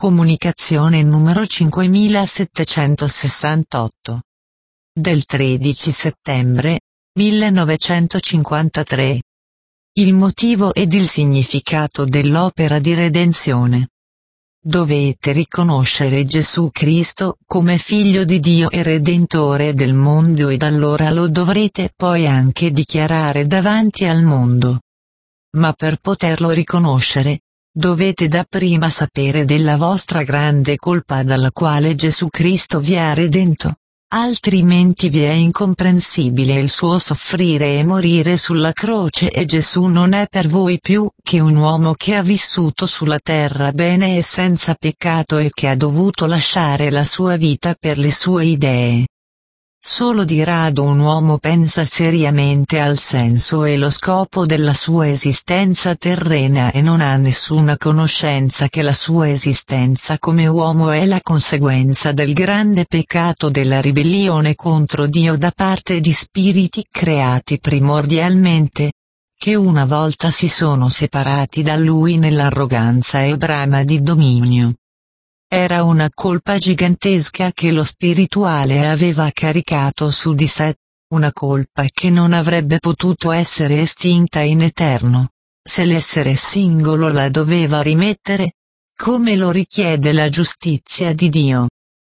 Comunicazione numero 5768. Del 13 settembre 1953. Il motivo ed il significato dell'opera di redenzione. Dovete riconoscere Gesù Cristo come Figlio di Dio e Redentore del mondo, ed allora lo dovrete poi anche dichiarare davanti al mondo. Ma per poterlo riconoscere, dovete dapprima sapere della vostra grande colpa dalla quale Gesù Cristo vi ha redento, altrimenti vi è incomprensibile il suo soffrire e morire sulla croce, e Gesù non è per voi più che un uomo che ha vissuto sulla terra bene e senza peccato e che ha dovuto lasciare la sua vita per le sue idee. Solo di rado un uomo pensa seriamente al senso e lo scopo della sua esistenza terrena e non ha nessuna conoscenza che la sua esistenza come uomo è la conseguenza del grande peccato della ribellione contro Dio da parte di spiriti creati primordialmente, che una volta si sono separati da Lui nell'arroganza e brama di dominio. Era una colpa gigantesca che lo spirituale aveva caricato su di sé, una colpa che non avrebbe potuto essere estinta in eterno, se l'essere singolo la doveva rimettere, come lo richiede la giustizia di Dio.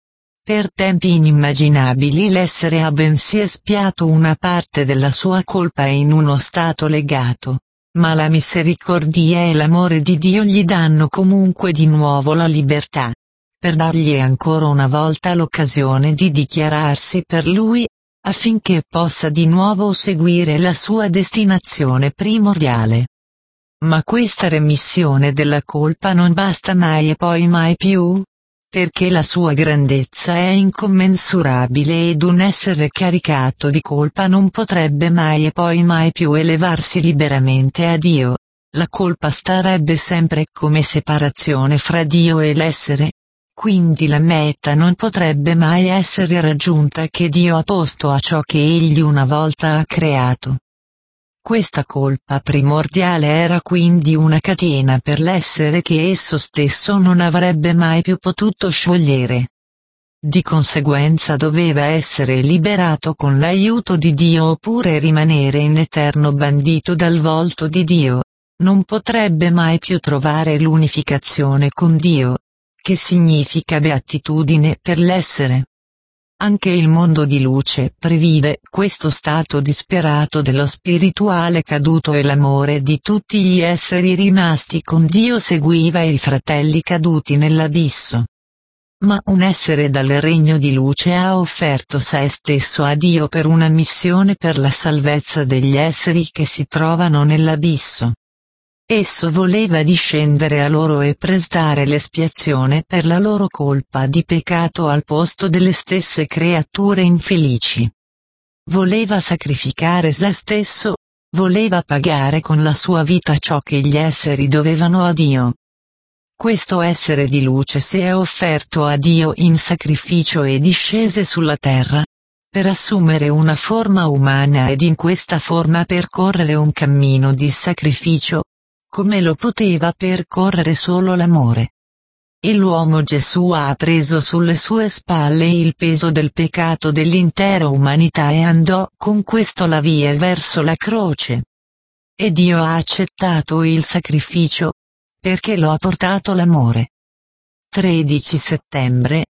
Per tempi inimmaginabili l'essere ha bensì espiato una parte della sua colpa in uno stato legato, ma la misericordia e l'amore di Dio gli danno comunque di nuovo la libertà, per dargli ancora una volta l'occasione di dichiararsi per Lui, affinché possa di nuovo seguire la sua destinazione primordiale. Ma questa remissione della colpa non basta mai e poi mai più, perché la sua grandezza è incommensurabile ed un essere caricato di colpa non potrebbe mai e poi mai più elevarsi liberamente a Dio. La colpa starebbe sempre come separazione fra Dio e l'essere. Quindi la meta non potrebbe mai essere raggiunta che Dio ha posto a ciò che Egli una volta ha creato. Questa colpa primordiale era quindi una catena per l'essere che esso stesso non avrebbe mai più potuto sciogliere. Di conseguenza doveva essere liberato con l'aiuto di Dio oppure rimanere in eterno bandito dal volto di Dio. Non potrebbe mai più trovare l'unificazione con Dio, che significa beatitudine per l'essere. Anche il mondo di luce previde questo stato disperato dello spirituale caduto e l'amore di tutti gli esseri rimasti con Dio seguiva i fratelli caduti nell'abisso. Ma un essere dal regno di luce ha offerto se stesso a Dio per una missione per la salvezza degli esseri che si trovano nell'abisso. Esso voleva discendere a loro e prestare l'espiazione per la loro colpa di peccato al posto delle stesse creature infelici. Voleva sacrificare se stesso, voleva pagare con la sua vita ciò che gli esseri dovevano a Dio. Questo essere di luce si è offerto a Dio in sacrificio e discese sulla terra, per assumere una forma umana ed in questa forma percorrere un cammino di sacrificio, come lo poteva percorrere solo l'amore. E l'uomo Gesù ha preso sulle sue spalle il peso del peccato dell'intera umanità e andò con questo la via verso la croce. E Dio ha accettato il sacrificio, perché lo ha portato l'amore. 13 settembre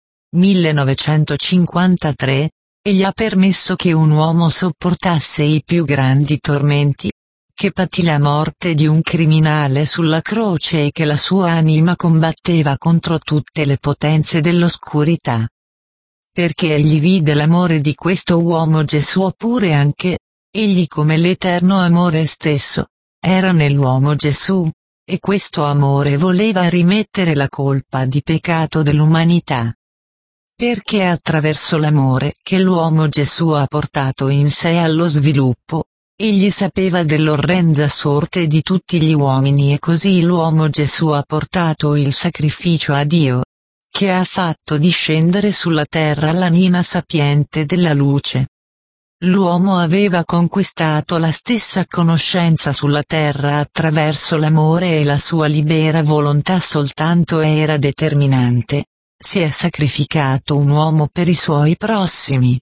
1953, e gli ha permesso che un uomo sopportasse i più grandi tormenti, che patì la morte di un criminale sulla croce e che la sua anima combatteva contro tutte le potenze dell'oscurità. Perché egli vide l'amore di questo uomo Gesù, oppure anche, egli come l'eterno amore stesso, era nell'uomo Gesù, e questo amore voleva rimettere la colpa di peccato dell'umanità. Perché attraverso l'amore che l'uomo Gesù ha portato in sé allo sviluppo, egli sapeva dell'orrenda sorte di tutti gli uomini e così l'uomo Gesù ha portato il sacrificio a Dio, che ha fatto discendere sulla terra l'anima sapiente della luce. l'uomo aveva conquistato la stessa conoscenza sulla terra attraverso l'amore e la sua libera volontà soltanto era determinante. Si è sacrificato un uomo per i suoi prossimi.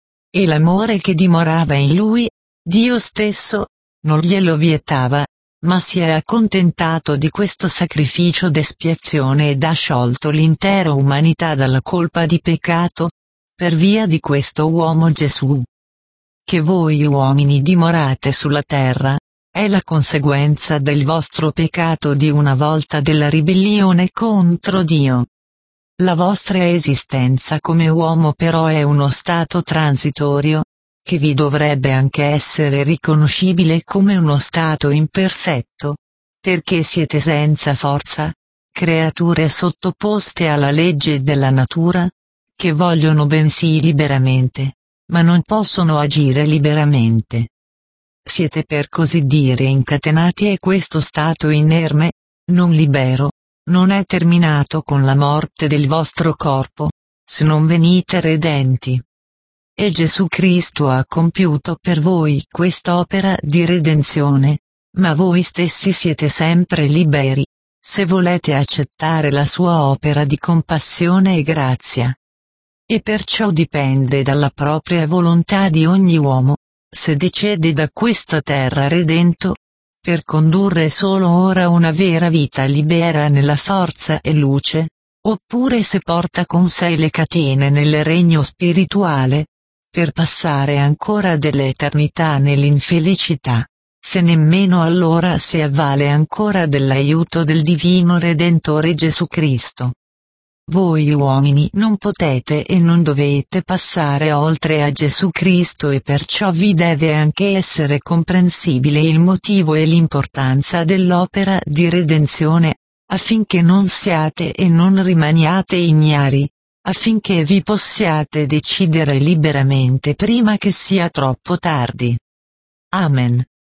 E l'amore che dimorava in lui, Dio stesso, non glielo vietava, ma si è accontentato di questo sacrificio d'espiazione ed ha sciolto l'intera umanità dalla colpa di peccato, per via di questo uomo Gesù. Che voi uomini dimorate sulla terra, è la conseguenza del vostro peccato di una volta della ribellione contro Dio. La vostra esistenza come uomo però è uno stato transitorio, che vi dovrebbe anche essere riconoscibile come uno stato imperfetto, perché siete senza forza, creature sottoposte alla legge della natura, che vogliono bensì liberamente, ma non possono agire liberamente. Siete per così dire incatenati e questo stato inerme, non libero, non è terminato con la morte del vostro corpo, se non venite redenti. E Gesù Cristo ha compiuto per voi quest'opera di redenzione, ma voi stessi siete sempre liberi, se volete accettare la sua opera di compassione e grazia. E perciò dipende dalla propria volontà di ogni uomo, se decide da questa terra redento, per condurre solo ora una vera vita libera nella forza e luce, oppure se porta con sé le catene nel regno spirituale, per passare ancora dell'eternità nell'infelicità, se nemmeno allora si avvale ancora dell'aiuto del Divino Redentore Gesù Cristo. Voi uomini non potete e non dovete passare oltre a Gesù Cristo e perciò vi deve anche essere comprensibile il motivo e l'importanza dell'opera di redenzione, affinché non siate e non rimaniate ignari, affinché vi possiate decidere liberamente prima che sia troppo tardi. Amen.